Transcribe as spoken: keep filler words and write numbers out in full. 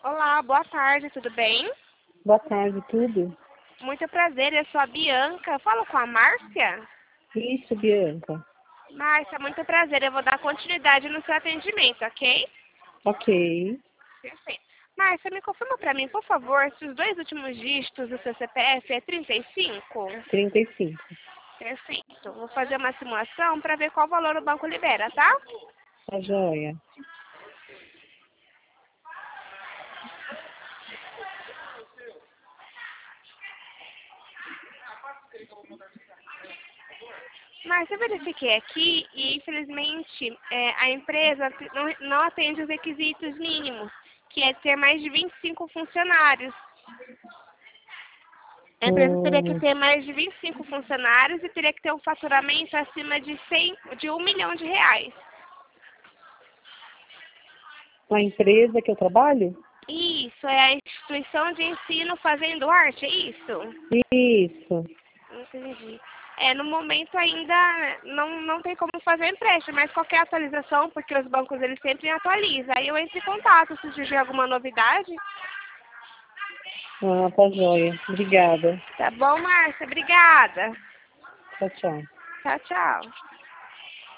Olá, boa tarde, tudo bem? Boa tarde, tudo? Muito prazer, eu sou a Bianca. Falo com a Márcia? Isso, Bianca. Márcia, muito prazer. Eu vou dar continuidade no seu atendimento, ok? Ok. Perfeito. Márcia, me confirma para mim, por favor, se os dois últimos dígitos do seu C P F é trinta e cinco? trinta e cinco. Perfeito. Vou fazer uma simulação para ver qual valor o banco libera, tá? Tá joia. Mas eu verifiquei aqui e, infelizmente, é, a empresa não, não atende os requisitos mínimos, que é ter mais de vinte e cinco funcionários. A empresa teria que Hum, ter mais de vinte e cinco funcionários e teria que ter um faturamento acima de, cem, de um milhão de reais. a empresa que eu trabalho? Isso, é a instituição de ensino fazendo arte, é isso? Isso. Entendi. É, no momento ainda não, não tem como fazer empréstimo, mas qualquer atualização, porque os bancos eles sempre atualizam. Aí eu entro em contato se surgir alguma novidade. Ah, tá joia. Obrigada. Tá bom, Márcia? Obrigada. Tchau, tchau. Tchau, tchau.